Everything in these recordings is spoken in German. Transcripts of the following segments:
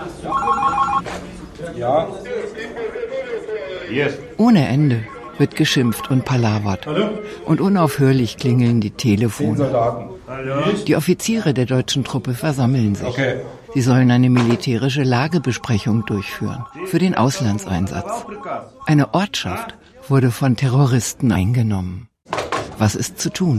Ja. Yes. Ohne Ende wird geschimpft und palavert. Hallo? Und unaufhörlich klingeln die 10 Telefone. Soldaten. Die Offiziere der deutschen Truppe versammeln sich. Okay. Sie sollen eine militärische Lagebesprechung durchführen für den Auslandseinsatz. Eine Ortschaft wurde von Terroristen eingenommen. Was ist zu tun?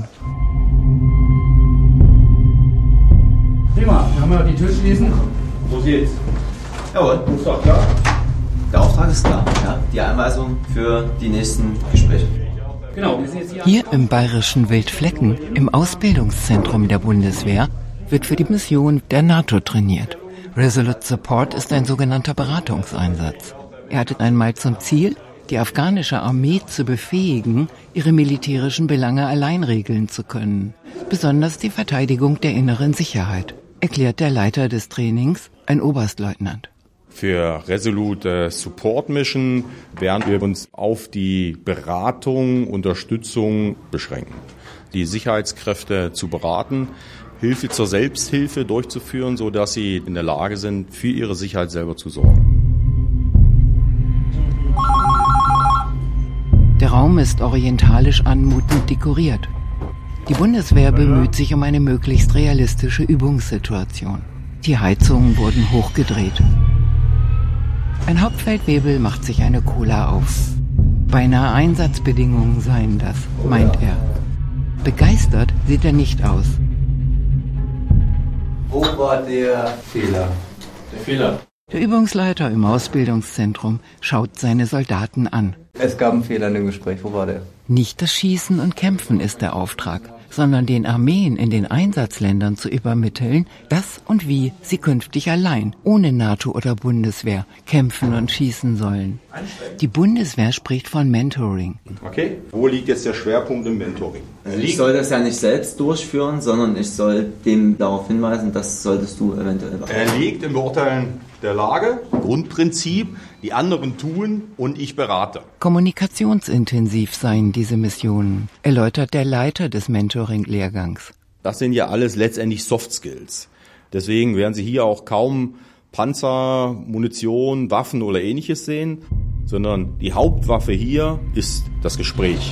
Prima, haben wir die Tür schließen? Los geht's. Jawohl, Ist doch klar? der Auftrag ist klar. Ja? Die Anweisung für die nächsten Gespräche. Genau, wir sind jetzt Hier im bayerischen Wildflecken, im Ausbildungszentrum der Bundeswehr, wird für die Mission der NATO trainiert. Resolute Support ist ein sogenannter Beratungseinsatz. Er hatte einmal zum Ziel, die afghanische Armee zu befähigen, ihre militärischen Belange allein regeln zu können. Besonders die Verteidigung der inneren Sicherheit, erklärt der Leiter des Trainings, ein Oberstleutnant. Für Resolute Support Mission werden wir uns auf die Beratung, Unterstützung beschränken. Die Sicherheitskräfte zu beraten, Hilfe zur Selbsthilfe durchzuführen, sodass sie in der Lage sind, für ihre Sicherheit selber zu sorgen. Der Raum ist orientalisch anmutend dekoriert. Die Bundeswehr bemüht sich um eine möglichst realistische Übungssituation. Die Heizungen wurden hochgedreht. Ein Hauptfeldwebel macht sich eine Cola auf. Beinahe Einsatzbedingungen seien das, meint er. Begeistert sieht er nicht aus. Wo war der Fehler? der Fehler. Der Übungsleiter im Ausbildungszentrum schaut seine Soldaten an. Es gab einen Fehler in dem Gespräch. Wo war der? Nicht das Schießen und Kämpfen ist der Auftrag, sondern den Armeen in den Einsatzländern zu übermitteln, dass und wie sie künftig allein, ohne NATO oder Bundeswehr, kämpfen und schießen sollen. Die Bundeswehr spricht von Mentoring. Okay, wo liegt jetzt der Schwerpunkt im Mentoring? Ich soll das ja nicht selbst durchführen, sondern ich soll dem darauf hinweisen, das solltest du eventuell machen. Er liegt im Beurteilen der Lage, Grundprinzip, die anderen tun und ich berate. Kommunikationsintensiv seien diese Missionen, erläutert der Leiter des Mentoring-Lehrgangs. Das sind ja alles letztendlich Soft Skills. Deswegen werden Sie hier auch kaum Panzer, Munition, Waffen oder Ähnliches sehen, sondern die Hauptwaffe hier ist das Gespräch.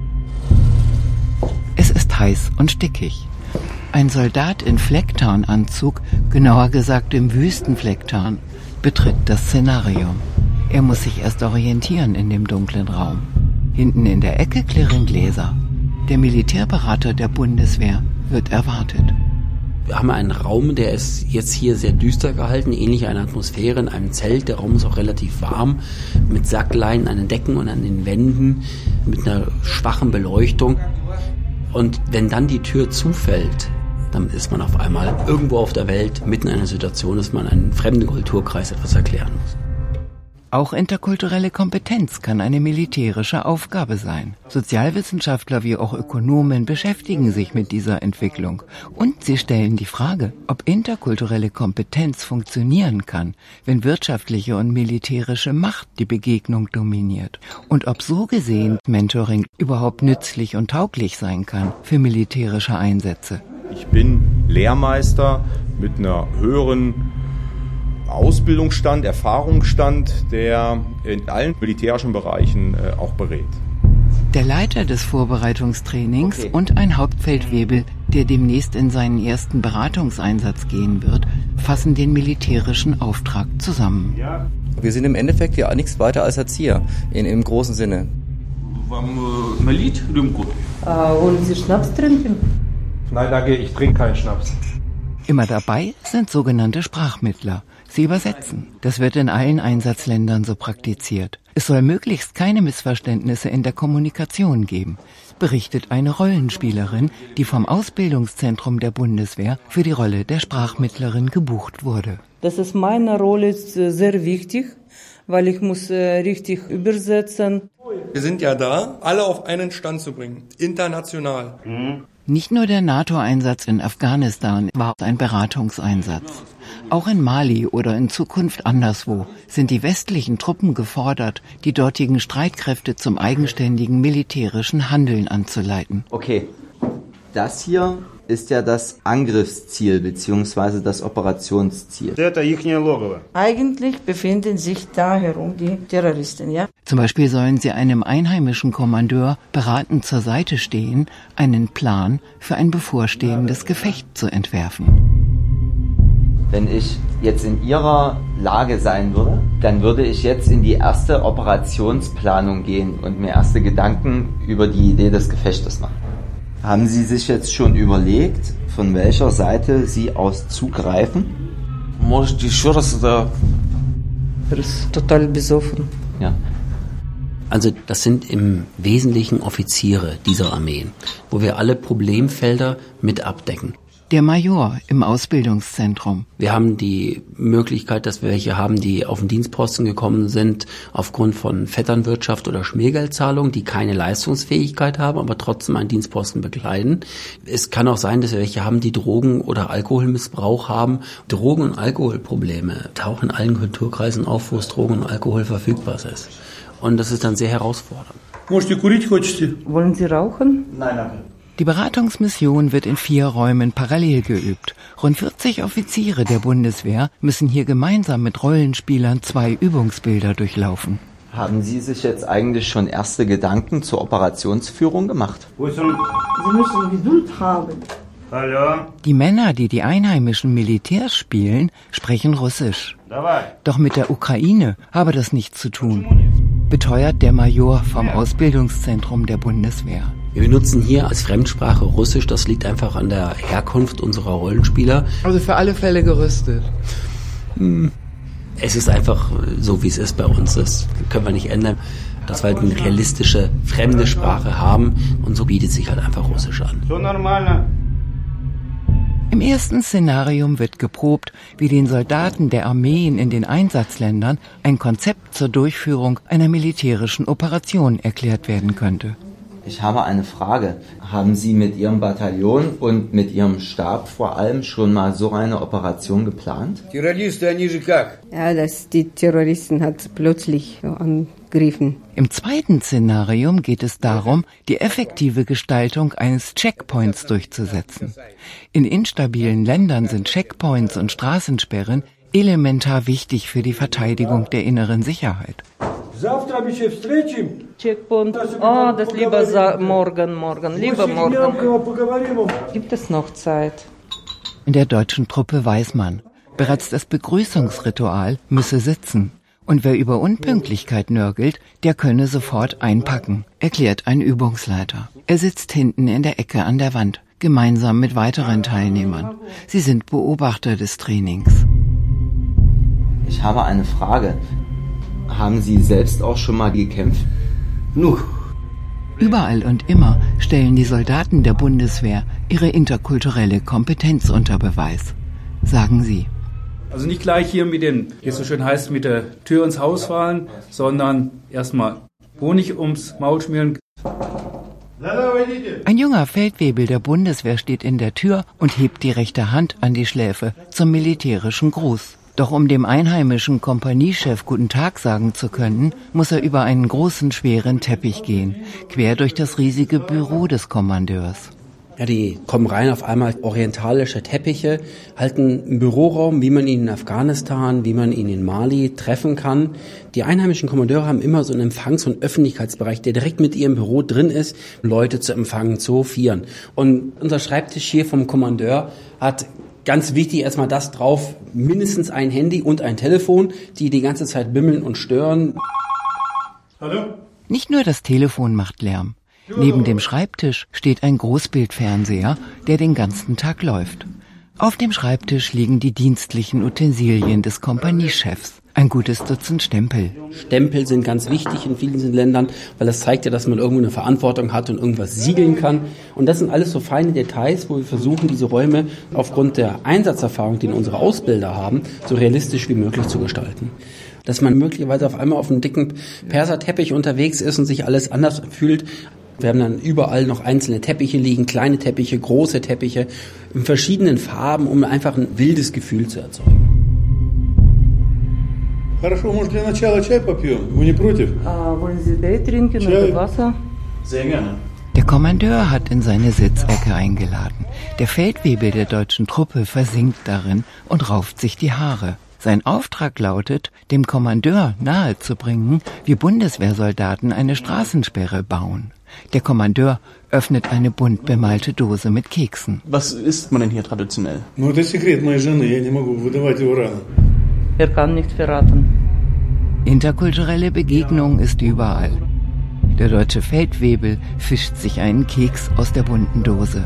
Es ist heiß und stickig. Ein Soldat in Flecktarnanzug, genauer gesagt im Wüstenflecktarn, betritt das Szenario. Er muss sich erst orientieren in dem dunklen Raum. Hinten in der Ecke klirren Gläser. Der Militärberater der Bundeswehr wird erwartet. Wir haben einen Raum, der ist jetzt hier sehr düster gehalten, ähnlich einer Atmosphäre in einem Zelt. Der Raum ist auch relativ warm, mit Sackleinen an den Decken und an den Wänden, mit einer schwachen Beleuchtung. Und wenn dann die Tür zufällt, dann ist man auf einmal irgendwo auf der Welt, mitten in einer Situation, dass man einem fremden Kulturkreis etwas erklären muss. Auch interkulturelle Kompetenz kann eine militärische Aufgabe sein. Sozialwissenschaftler wie auch Ökonomen beschäftigen sich mit dieser Entwicklung. Und sie stellen die Frage, ob interkulturelle Kompetenz funktionieren kann, wenn wirtschaftliche und militärische Macht die Begegnung dominiert. Und ob so gesehen Mentoring überhaupt nützlich und tauglich sein kann für militärische Einsätze. Ich bin Lehrmeister mit einer höheren Ausbildungsstand, Erfahrungsstand, der in allen militärischen Bereichen auch berät. Der Leiter des Vorbereitungstrainings und ein Hauptfeldwebel, der demnächst in seinen ersten Beratungseinsatz gehen wird, fassen den militärischen Auftrag zusammen. Wir sind im Endeffekt ja nichts weiter als Erzieher, im großen Sinne. Wollen Sie Schnaps trinken? Nein, danke, ich trinke keinen Schnaps. Immer dabei sind sogenannte Sprachmittler. Sie übersetzen. Das wird in allen Einsatzländern so praktiziert. Es soll möglichst keine Missverständnisse in der Kommunikation geben, berichtet eine Rollenspielerin, die vom Ausbildungszentrum der Bundeswehr für die Rolle der Sprachmittlerin gebucht wurde. Das ist meine Rolle sehr wichtig, weil ich muss richtig übersetzen. Wir sind ja da, alle auf einen Stand zu bringen, international. Nicht nur der NATO-Einsatz in Afghanistan war ein Beratungseinsatz. Auch in Mali oder in Zukunft anderswo sind die westlichen Truppen gefordert, die dortigen Streitkräfte zum eigenständigen militärischen Handeln anzuleiten. Okay, Das hier ist ja das Angriffsziel bzw. das Operationsziel. Eigentlich befinden sich da herum die Terroristen, ja? Zum Beispiel sollen sie einem einheimischen Kommandeur beratend zur Seite stehen, einen Plan für ein bevorstehendes Gefecht zu entwerfen. Wenn ich jetzt in Ihrer Lage sein würde, dann würde ich jetzt in die erste Operationsplanung gehen und mir erste Gedanken über die Idee des Gefechtes machen. Haben Sie sich jetzt schon überlegt, von welcher Seite Sie aus zugreifen? Er ist total besoffen. Ja. Also das sind im Wesentlichen Offiziere dieser Armeen, wo wir alle Problemfelder mit abdecken. Der Major im Ausbildungszentrum. Wir haben die Möglichkeit, dass wir welche haben, die auf den Dienstposten gekommen sind aufgrund von Vetternwirtschaft oder Schmiergeldzahlung, die keine Leistungsfähigkeit haben, aber trotzdem einen Dienstposten bekleiden. Es kann auch sein, dass wir welche haben, die Drogen- oder Alkoholmissbrauch haben. Drogen- und Alkoholprobleme tauchen in allen Kulturkreisen auf, wo es Drogen und Alkohol verfügbar ist. Und das ist dann sehr herausfordernd. Wollen Sie rauchen? Nein, danke. Die Beratungsmission wird in 4 Räumen parallel geübt. Rund 40 Offiziere der Bundeswehr müssen hier gemeinsam mit Rollenspielern 2 Übungsbilder durchlaufen. Haben Sie sich jetzt eigentlich schon erste Gedanken zur Operationsführung gemacht? Sie müssen Geduld haben. Die Männer, die die einheimischen Militärs spielen, sprechen Russisch. Doch mit der Ukraine habe das nichts zu tun, beteuert der Major vom Ausbildungszentrum der Bundeswehr. Wir benutzen hier als Fremdsprache Russisch, das liegt einfach an der Herkunft unserer Rollenspieler. Also für alle Fälle gerüstet. Es ist einfach so, wie es ist bei uns. Das können wir nicht ändern, dass wir halt eine realistische, fremde Sprache haben und so bietet sich halt einfach Russisch an. Im ersten Szenarium wird geprobt, wie den Soldaten der Armeen in den Einsatzländern ein Konzept zur Durchführung einer militärischen Operation erklärt werden könnte. Ich habe eine Frage. Haben Sie mit Ihrem Bataillon und mit Ihrem Stab vor allem schon mal so eine Operation geplant? Ja, die Terroristen hat plötzlich angegriffen. Im zweiten Szenarium geht es darum, die effektive Gestaltung eines Checkpoints durchzusetzen. In instabilen Ländern sind Checkpoints und Straßensperren elementar wichtig für die Verteidigung der inneren Sicherheit. Checkpoint. Das lieber morgen. Lieber morgen. Gibt es noch Zeit? In der deutschen Truppe weiß man, bereits das Begrüßungsritual müsse sitzen. Und wer über Unpünktlichkeit nörgelt, der könne sofort einpacken, erklärt ein Übungsleiter. Er sitzt hinten in der Ecke an der Wand, gemeinsam mit weiteren Teilnehmern. Sie sind Beobachter des Trainings. Ich habe eine Frage. Haben Sie selbst auch schon mal gekämpft? Überall und immer stellen die Soldaten der Bundeswehr ihre interkulturelle Kompetenz unter Beweis, sagen sie. Also nicht gleich hier wie es so schön heißt, mit der Tür ins Haus fallen, sondern erstmal Honig ums Maul schmieren. Ein junger Feldwebel der Bundeswehr steht in der Tür und hebt die rechte Hand an die Schläfe zum militärischen Gruß. Doch um dem einheimischen Kompaniechef Guten Tag sagen zu können, muss er über einen großen, schweren Teppich gehen, quer durch das riesige Büro des Kommandeurs. Ja, die kommen rein, auf einmal orientalische Teppiche, halten einen Büroraum, wie man ihn in Afghanistan, wie man ihn in Mali treffen kann. Die einheimischen Kommandeure haben immer so einen Empfangs- und Öffentlichkeitsbereich, der direkt mit ihrem Büro drin ist, Leute zu empfangen, zu hofieren. Und unser Schreibtisch hier vom Kommandeur hat ganz wichtig erstmal das drauf, mindestens ein Handy und ein Telefon, die die ganze Zeit bimmeln und stören. Hallo? Nicht nur das Telefon macht Lärm. Neben dem Schreibtisch steht ein Großbildfernseher, der den ganzen Tag läuft. Auf dem Schreibtisch liegen die dienstlichen Utensilien des Kompaniechefs. Ein gutes Dutzend Stempel. Stempel sind ganz wichtig in vielen Ländern, weil das zeigt ja, dass man irgendwo eine Verantwortung hat und irgendwas siegeln kann. Und das sind alles so feine Details, wo wir versuchen, diese Räume aufgrund der Einsatzerfahrung, die unsere Ausbilder haben, so realistisch wie möglich zu gestalten. Dass man möglicherweise auf einmal auf einem dicken Perserteppich unterwegs ist und sich alles anders fühlt. Wir haben dann überall noch einzelne Teppiche liegen, kleine Teppiche, große Teppiche, in verschiedenen Farben, um einfach ein wildes Gefühl zu erzeugen. Wollen Sie Tee trinken oder Wasser? Sehr gerne. Der Kommandeur hat in seine Sitzecke eingeladen. Der Feldwebel der deutschen Truppe versinkt darin und rauft sich die Haare. Sein Auftrag lautet, dem Kommandeur nahezubringen, wie Bundeswehrsoldaten eine Straßensperre bauen. Der Kommandeur öffnet eine bunt bemalte Dose mit Keksen. Was isst man denn hier traditionell? Er kann nicht verraten. Interkulturelle Begegnung ist überall. Der deutsche Feldwebel fischt sich einen Keks aus der bunten Dose.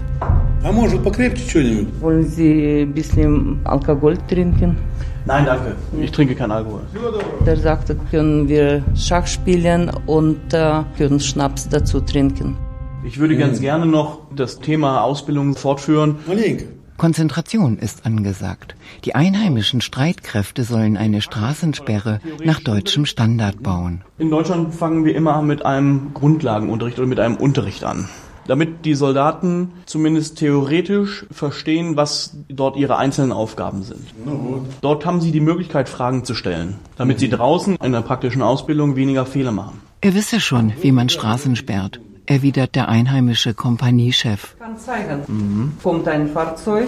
Wollen Sie ein bisschen Alkohol trinken? Nein, danke. Ich trinke keinen Alkohol. Der sagte, können wir Schach spielen und können Schnaps dazu trinken. Ich würde ganz gerne noch das Thema Ausbildung fortführen. Konzentration ist angesagt. Die einheimischen Streitkräfte sollen eine Straßensperre nach deutschem Standard bauen. In Deutschland fangen wir immer mit einem Grundlagenunterricht oder mit einem Unterricht an, damit die Soldaten zumindest theoretisch verstehen, was dort ihre einzelnen Aufgaben sind. Dort haben sie die Möglichkeit, Fragen zu stellen, damit sie draußen in der praktischen Ausbildung weniger Fehler machen. Er wisse schon, wie man Straßen sperrt, erwidert der einheimische Kompaniechef. Kann zeigen. Kommt ein Fahrzeug.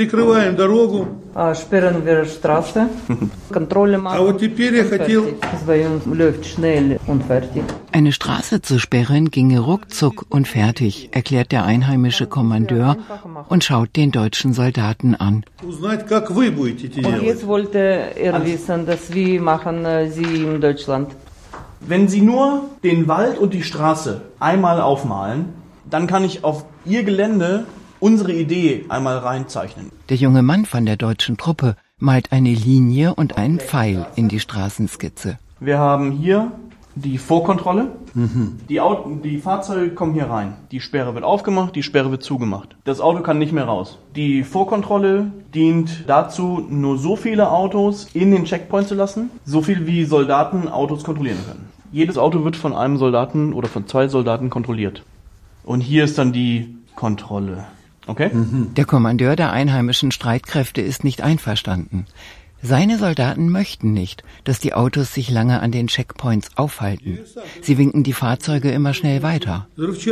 Sperren wir Straße. Kontrolle machen. Das bei uns läuft schnell und fertig. Eine Straße zu sperren ginge ruckzuck und fertig, erklärt der einheimische Kommandeur und schaut den deutschen Soldaten an. Und jetzt wollte er wissen, wie machen Sie in Deutschland? Wenn Sie nur den Wald und die Straße einmal aufmalen, dann kann ich auf Ihr Gelände unsere Idee einmal reinzeichnen. Der junge Mann von der deutschen Truppe malt eine Linie und einen Pfeil in die Straßenskizze. Wir haben hier die Vorkontrolle. Die Fahrzeuge kommen hier rein. Die Sperre wird aufgemacht, die Sperre wird zugemacht. Das Auto kann nicht mehr raus. Die Vorkontrolle dient dazu, nur so viele Autos in den Checkpoint zu lassen, so viel wie Soldaten Autos kontrollieren können. Jedes Auto wird von einem Soldaten oder von 2 Soldaten kontrolliert. Und hier ist dann die Kontrolle. Okay? Der Kommandeur der einheimischen Streitkräfte ist nicht einverstanden. Seine Soldaten möchten nicht, dass die Autos sich lange an den Checkpoints aufhalten. Sie winken die Fahrzeuge immer schnell weiter.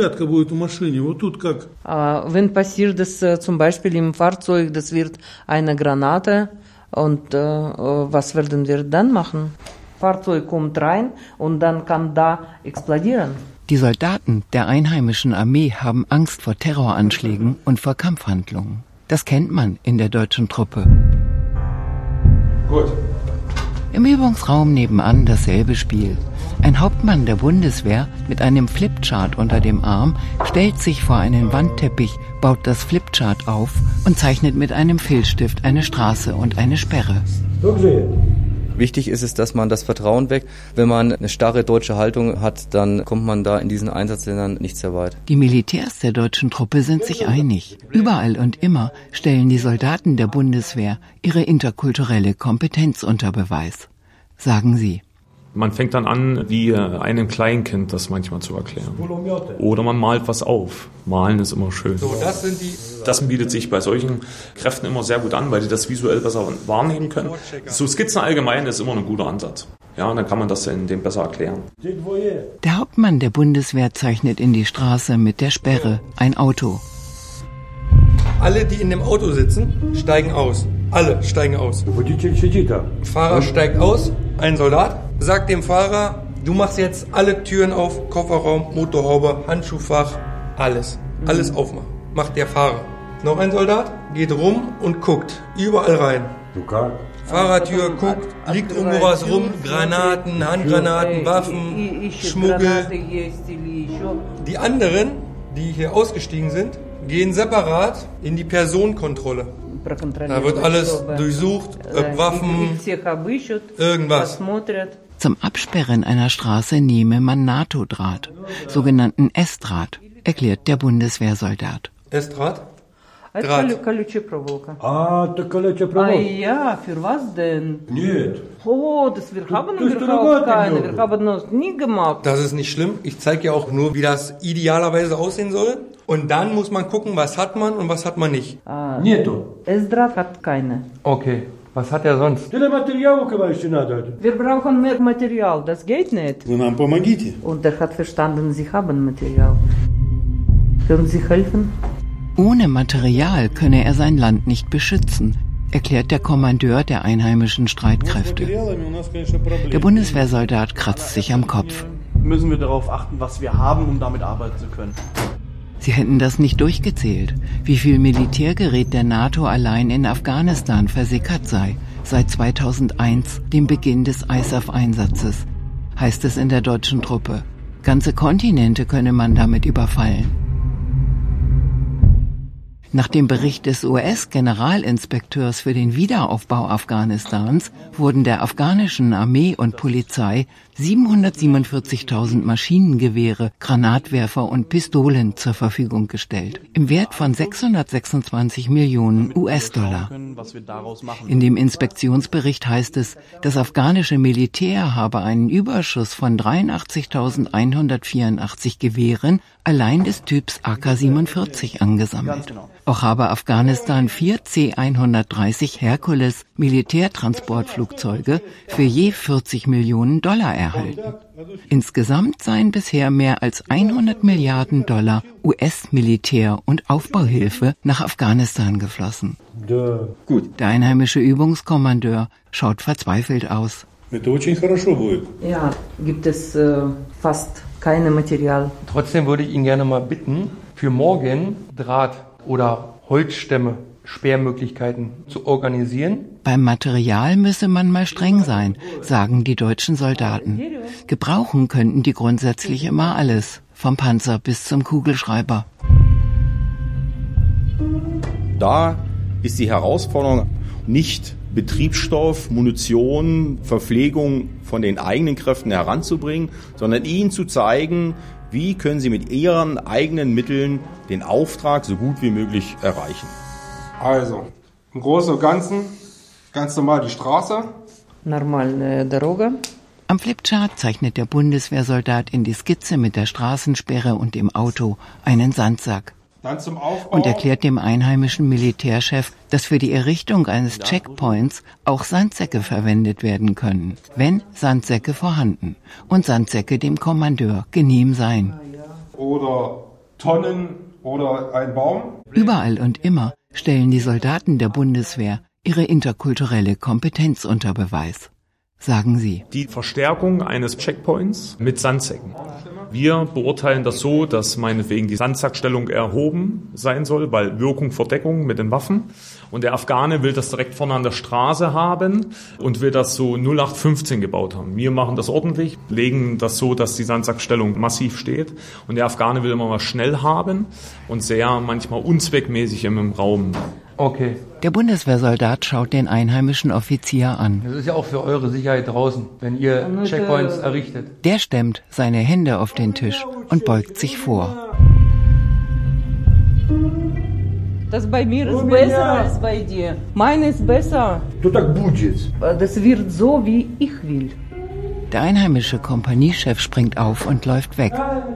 Wenn passiert es zum Beispiel im Fahrzeug, das wird eine Granate und was werden wir dann machen? Fahrzeug kommt rein und dann kann da explodieren. Die Soldaten der einheimischen Armee haben Angst vor Terroranschlägen und vor Kampfhandlungen. Das kennt man in der deutschen Truppe. Gut. Im Übungsraum nebenan dasselbe Spiel. Ein Hauptmann der Bundeswehr mit einem Flipchart unter dem Arm stellt sich vor einen Wandteppich, baut das Flipchart auf und zeichnet mit einem Filzstift eine Straße und eine Sperre. Wichtig ist es, dass man das Vertrauen weckt. Wenn man eine starre deutsche Haltung hat, dann kommt man da in diesen Einsatzländern nicht sehr weit. Die Militärs der deutschen Truppe sind sich einig. Überall und immer stellen die Soldaten der Bundeswehr ihre interkulturelle Kompetenz unter Beweis, sagen sie. Man fängt dann an, wie einem Kleinkind das manchmal zu erklären. Oder man malt was auf. Malen ist immer schön. Das bietet sich bei solchen Kräften immer sehr gut an, weil die das visuell besser wahrnehmen können. So Skizzen allgemein ist immer ein guter Ansatz. Ja, dann kann man das dem besser erklären. Der Hauptmann der Bundeswehr zeichnet in die Straße mit der Sperre ein Auto. Alle, die in dem Auto sitzen, steigen aus. Alle steigen aus. Fahrer steigt aus, ein Soldat sagt dem Fahrer, du machst jetzt alle Türen auf, Kofferraum, Motorhaube, Handschuhfach, alles. Alles aufmachen. Macht der Fahrer. Noch ein Soldat geht rum und guckt überall rein. Fahrertür guckt, liegt irgendwo was rum, Granaten, Handgranaten, Waffen, Schmuggel. Die anderen, die hier ausgestiegen sind, gehen separat in die Personenkontrolle. Da wird alles durchsucht, Waffen, irgendwas. Zum Absperren einer Straße nehme man NATO-Draht, sogenannten S-Draht, erklärt der Bundeswehrsoldat. S-Draht? Колючая проволока. Ja, für was denn? Nicht. Oh, wir haben keine. Wir haben das nie gemacht. Das ist nicht schlimm. Ich zeige ja auch nur, wie das idealerweise aussehen soll. Und dann muss man gucken, was hat man und was hat man nicht. S-Draht hat keine. Okay. Was hat er sonst? Wir brauchen mehr Material. Das geht nicht. Und er hat verstanden, sie haben Material. Können Sie helfen? Ohne Material könne er sein Land nicht beschützen, erklärt der Kommandeur der einheimischen Streitkräfte. Der Bundeswehrsoldat kratzt sich am Kopf. Müssen wir darauf achten, was wir haben, um damit arbeiten zu können. Sie hätten das nicht durchgezählt, wie viel Militärgerät der NATO allein in Afghanistan versickert sei, seit 2001, dem Beginn des ISAF-Einsatzes, heißt es in der deutschen Truppe. Ganze Kontinente könne man damit überfallen. Nach dem Bericht des US-Generalinspekteurs für den Wiederaufbau Afghanistans wurden der afghanischen Armee und Polizei 747.000 Maschinengewehre, Granatwerfer und Pistolen zur Verfügung gestellt, im Wert von 626 Millionen US-Dollar. In dem Inspektionsbericht heißt es, das afghanische Militär habe einen Überschuss von 83.184 Gewehren allein des Typs AK-47 angesammelt. Auch habe Afghanistan 4 C-130 Hercules Militärtransportflugzeuge für je 40 Millionen Dollar erhalten. Insgesamt seien bisher mehr als 100 Milliarden Dollar US-Militär- und Aufbauhilfe nach Afghanistan geflossen. Gut. Der einheimische Übungskommandeur schaut verzweifelt aus. Ja, gibt es fast kein Material. Trotzdem würde ich ihn gerne mal bitten, für morgen Draht oder Holzstämme, Sperrmöglichkeiten zu organisieren. Beim Material müsse man mal streng sein, sagen die deutschen Soldaten. Gebrauchen könnten die grundsätzlich immer alles, vom Panzer bis zum Kugelschreiber. Da ist die Herausforderung nicht Betriebsstoff, Munition, Verpflegung von den eigenen Kräften heranzubringen, sondern ihnen zu zeigen, wie können sie mit ihren eigenen Mitteln den Auftrag so gut wie möglich erreichen. Also, im Großen und Ganzen ganz normal die Straße. Normale Droge. Am Flipchart zeichnet der Bundeswehrsoldat in die Skizze mit der Straßensperre und dem Auto einen Sandsack. Dann zum Aufbau. Und erklärt dem einheimischen Militärchef, dass für die Errichtung eines Checkpoints auch Sandsäcke verwendet werden können, wenn Sandsäcke vorhanden und Sandsäcke dem Kommandeur genehm seien. Oder Tonnen oder ein Baum. Überall und immer stellen die Soldaten der Bundeswehr ihre interkulturelle Kompetenz unter Beweis, sagen sie. Die Verstärkung eines Checkpoints mit Sandsäcken. Wir beurteilen das so, dass meinetwegen die Sandsackstellung erhoben sein soll, weil Wirkung vor Deckung mit den Waffen. Und der Afghane will das direkt vorne an der Straße haben und will das so 0815 gebaut haben. Wir machen das ordentlich, legen das so, dass die Sandsackstellung massiv steht. Und der Afghane will immer was schnell haben und sehr manchmal unzweckmäßig im Raum. Okay. Der Bundeswehrsoldat schaut den einheimischen Offizier an. Das ist ja auch für eure Sicherheit draußen, wenn ihr Checkpoints errichtet. Der stemmt seine Hände auf den Tisch und beugt sich vor. Das bei mir ist besser als bei dir. Meine ist besser. Das wird so, wie ich will. Der einheimische Kompaniechef springt auf und läuft weg.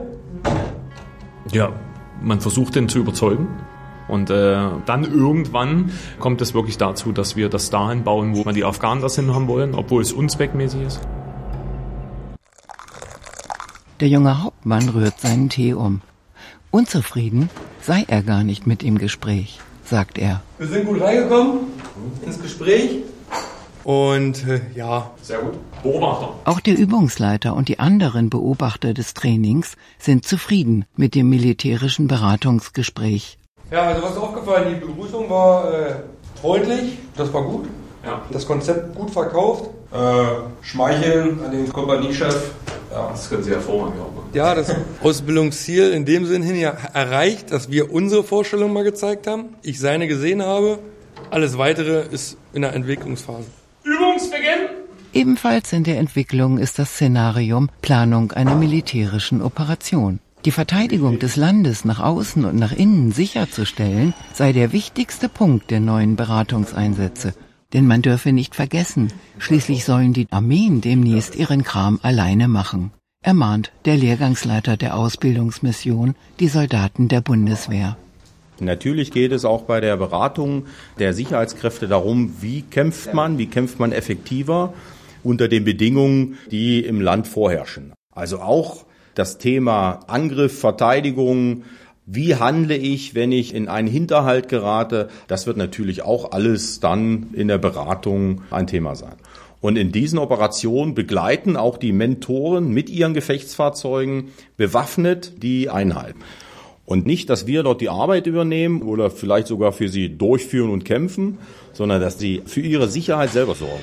Ja, man versucht den zu überzeugen. Und dann irgendwann kommt es wirklich dazu, dass wir das dahin bauen, wo man die Afghanen das hin haben wollen, obwohl es unzweckmäßig ist. Der junge Hauptmann rührt seinen Tee um. Unzufrieden sei er gar nicht mit dem Gespräch, sagt er. Wir sind gut reingekommen ins Gespräch. Und ja. Sehr gut. Beobachter. Auch der Übungsleiter und die anderen Beobachter des Trainings sind zufrieden mit dem militärischen Beratungsgespräch. Ja, also was ist aufgefallen? Die Begrüßung war freundlich, das war gut. Ja. Das Konzept gut verkauft. Schmeicheln an den Kompaniechef. Ja, das können Sie hervorragend auch machen. Ja, das Ausbildungsziel in dem Sinn hin ja erreicht, dass wir unsere Vorstellung mal gezeigt haben, ich seine gesehen habe. Alles Weitere ist in der Entwicklungsphase. Übungsbeginn! Ebenfalls in der Entwicklung ist das Szenarium Planung einer militärischen Operation. Die Verteidigung des Landes nach außen und nach innen sicherzustellen, sei der wichtigste Punkt der neuen Beratungseinsätze. Denn man dürfe nicht vergessen, schließlich sollen die Armeen demnächst ihren Kram alleine machen, ermahnt der Lehrgangsleiter der Ausbildungsmission die Soldaten der Bundeswehr. Natürlich geht es auch bei der Beratung der Sicherheitskräfte darum, wie kämpft man effektiver unter den Bedingungen, die im Land vorherrschen. Also auch das Thema Angriff, Verteidigung, Wie handle ich, wenn ich in einen Hinterhalt gerate? Das wird natürlich auch alles dann in der Beratung ein Thema sein. Und in diesen Operationen begleiten auch die Mentoren mit ihren Gefechtsfahrzeugen bewaffnet die Einheit. Und nicht, dass wir dort die Arbeit übernehmen oder vielleicht sogar für sie durchführen und kämpfen, sondern dass sie für ihre Sicherheit selber sorgen.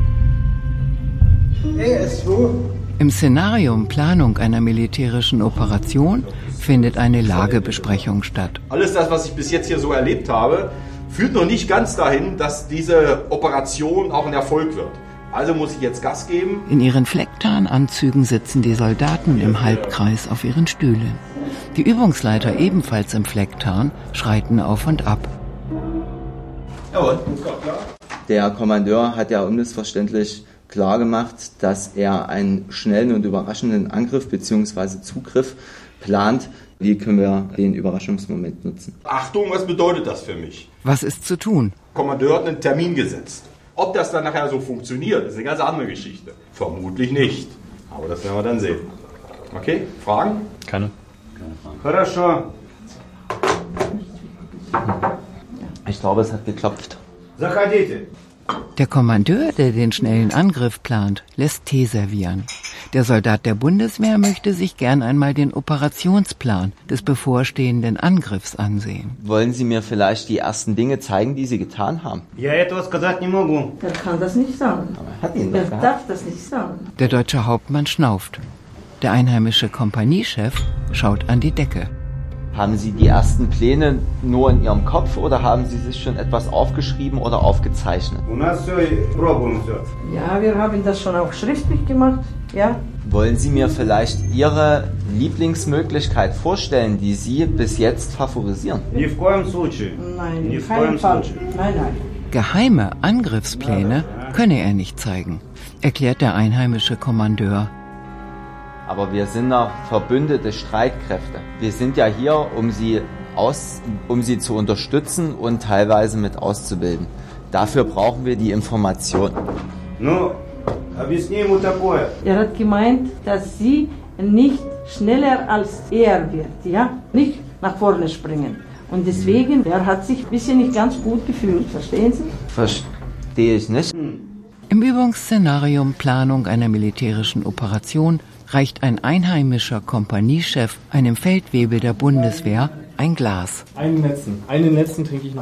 Im Szenarium Planung einer militärischen Operation findet eine Lagebesprechung statt. Alles das, was ich bis jetzt hier so erlebt habe, führt noch nicht ganz dahin, dass diese Operation auch ein Erfolg wird. Also muss ich jetzt Gas geben. In ihren Flecktarnanzügen sitzen die Soldaten im Halbkreis auf ihren Stühlen. Die Übungsleiter, ebenfalls im Flecktarn, schreiten auf und ab. Jawohl. Der Kommandeur hat ja unmissverständlich klar gemacht, dass er einen schnellen und überraschenden Angriff bzw. Zugriff plant. Wie können wir den Überraschungsmoment nutzen? Achtung, was bedeutet das für mich? Was ist zu tun? Der Kommandeur hat einen Termin gesetzt. Ob das dann nachher so funktioniert, ist eine ganz andere Geschichte. Vermutlich nicht. Aber das werden wir dann sehen. Okay, Fragen? Keine. Хорошо. Ich glaube, es hat geklopft. Заходите. Der Kommandeur, der den schnellen Angriff plant, lässt Tee servieren. Der Soldat der Bundeswehr möchte sich gern einmal den Operationsplan des bevorstehenden Angriffs ansehen. Wollen Sie mir vielleicht die ersten Dinge zeigen, die Sie getan haben? Er kann das nicht sagen. Er darf das nicht sagen. Der deutsche Hauptmann schnauft. Der einheimische Kompaniechef schaut an die Decke. Haben Sie die ersten Pläne nur in Ihrem Kopf oder haben Sie sich schon etwas aufgeschrieben oder aufgezeichnet? Ja, wir haben das schon auch schriftlich gemacht, ja. Wollen Sie mir vielleicht Ihre Lieblingsmöglichkeit vorstellen, die Sie bis jetzt favorisieren? Nein, in keinem Fall. Nein. Geheime Angriffspläne könne er nicht zeigen, erklärt der einheimische Kommandeur. Aber wir sind ja verbündete Streitkräfte. Wir sind ja hier, um sie zu unterstützen und teilweise mit auszubilden. Dafür brauchen wir die Information. Er hat gemeint, dass sie nicht schneller als er wird, ja, nicht nach vorne springen. Und deswegen, er hat sich ein bisschen nicht ganz gut gefühlt, verstehen Sie? Verstehe ich nicht. Im Übungsszenarium Planung einer militärischen Operation reicht ein einheimischer Kompaniechef einem Feldwebel der Bundeswehr ein Glas. Einen letzten trinke ich noch.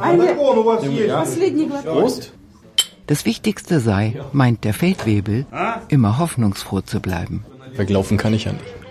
Prost! Das Wichtigste sei, meint der Feldwebel, immer hoffnungsfroh zu bleiben. Weglaufen kann ich ja nicht.